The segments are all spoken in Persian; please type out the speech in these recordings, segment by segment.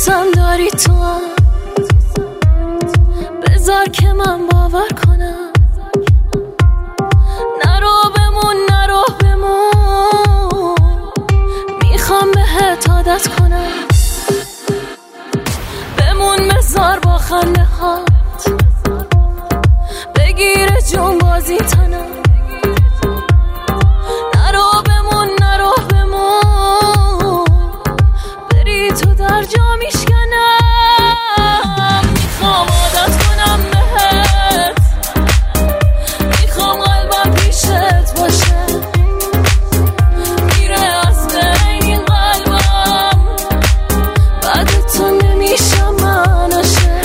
دوستم داری تو هم، بذار که من باور کنم. نرو بمون میخوام بهت عادت کنم. بمون بذار با خنده هات بگیره جون بازی تنم. نرو بمون بری تو در جا میشکنم. میخوام عادت کنم بهت، میخوام قلبم پیشت باشه. میره از بین این قلبم، بعد تو نمیشم منشه.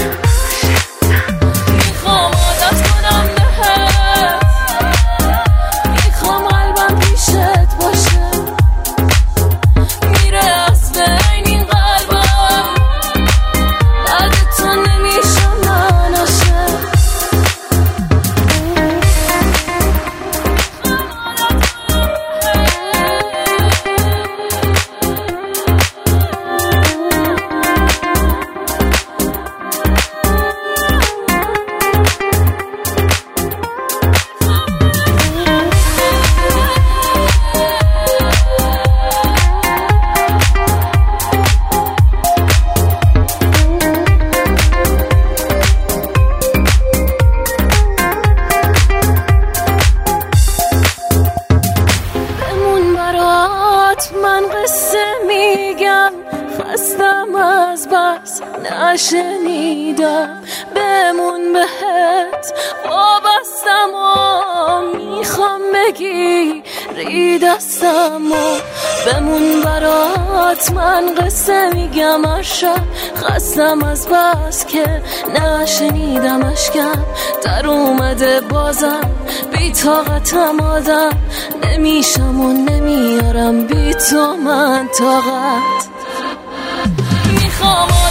میخوام عادت کنم بهت، میخوام قلبم پیشت باشه. میره از بین این قلبم، بعد تو نمیشم منشه. من قصه میگم، خستم از بس نشنیدم. بمون بهت وابستم و میخوام بگیری دستم و بمون برات. من قصه میگم هر شب، خستم از بس که نشنیدم. اشکم در اومده بازم، بی طاقتم آدم نمیشم و نمیارم بی تو من طاقت. میخوام